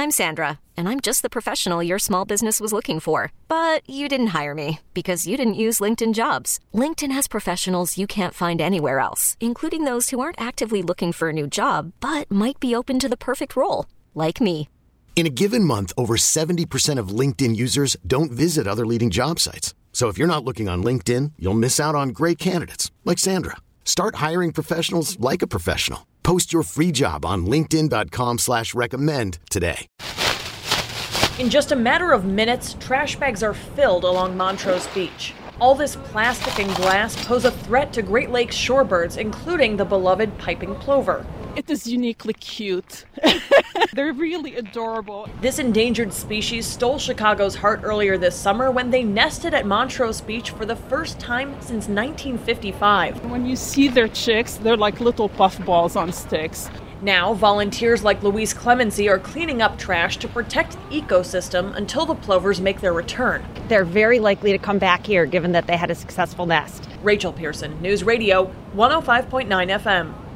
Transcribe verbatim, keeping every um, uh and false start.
I'm Sandra, and I'm just the professional your small business was looking for. But you didn't hire me because you didn't use LinkedIn Jobs. LinkedIn has professionals you can't find anywhere else, including those who aren't actively looking for a new job, but might be open to the perfect role, like me. In a given month, over seventy percent of LinkedIn users don't visit other leading job sites. So if you're not looking on LinkedIn, you'll miss out on great candidates like Sandra. Start hiring professionals like a professional. Post your free job on linkedin dot com slash recommend today. In just a matter of minutes, trash bags are filled along Montrose Beach. All this plastic and glass pose a threat to Great Lakes shorebirds, including the beloved piping plover. It is uniquely cute. They're really adorable. This endangered species stole Chicago's heart earlier this summer when they nested at Montrose Beach for the first time since nineteen fifty-five. When you see their chicks, they're like little puffballs on sticks. Now, volunteers like Louise Clemency are cleaning up trash to protect the ecosystem until the plovers make their return. They're very likely to come back here, given that they had a successful nest. Rachel Pearson, News Radio, one oh five point nine F M.